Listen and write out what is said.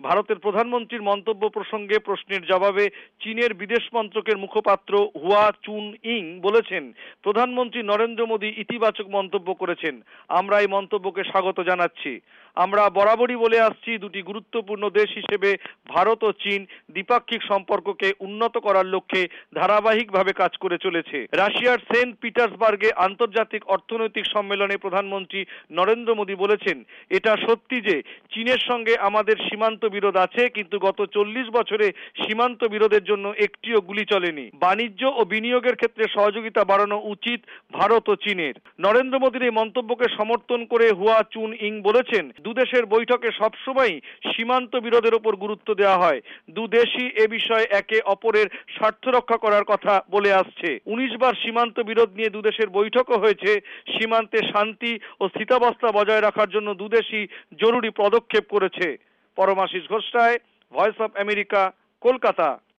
ভারতের প্রধানমন্ত্রীর মন্তব্য প্রসঙ্গে প্রশ্নের জবাবে চীনের বিদেশ মন্ত্রকের মুখপাত্র হুয়া চুনইং বলেছেন, প্রধানমন্ত্রী নরেন্দ্র মোদী ইতিবাচক মন্তব্য করেছেন। আমরা এই মন্তব্যকে স্বাগত জানাচ্ছি। আমরা বরাবরই বলে আসছি, দুটি গুরুত্বপূর্ণ দেশ হিসেবে ভারত ও চীন দ্বিপাক্ষিক সম্পর্ককে উন্নত করার লক্ষ্যে ধারাবাহিকভাবে কাজ করে চলেছে। রাশিয়ার সেন্ট পিটার্সবার্গে আন্তর্জাতিক অর্থনৈতিক সম্মেলনে প্রধানমন্ত্রী নরেন্দ্র মোদী বলেছেন, এটা সত্যি যে চীনের সঙ্গে আমাদের সীমান্ত বিরোধ আছে, কিন্তু গত 40 বছরে সীমান্ত বিরোধের জন্য একটিও গুলি চলেনি। বাণিজ্য ও বিনিয়োগের ক্ষেত্রে সহযোগিতা বাড়ানো উচিত ভারত ও চীনের। নরেন্দ্র মোদীর এই মন্তব্যকে সমর্থন করে হুয়া চুনইং বলেছেন, দুদেশের বৈঠকে সবসময় সীমান্ত বিরোধের উপর গুরুত্ব দেওয়া হয়। দুদেশই এ বিষয়ে একে অপরের স্বার্থ রক্ষা করার কথা বলে আসছে। 19 বার সীমান্ত বিরোধ নিয়ে দুদেশের বৈঠকও হয়েছে। সীমান্তে শান্তি ও স্থিতাবস্থা বজায় রাখার জন্য দুদেশই জরুরি পদক্ষেপ করেছে। Paramashis Ghosh Roy, voice of America, Kolkata.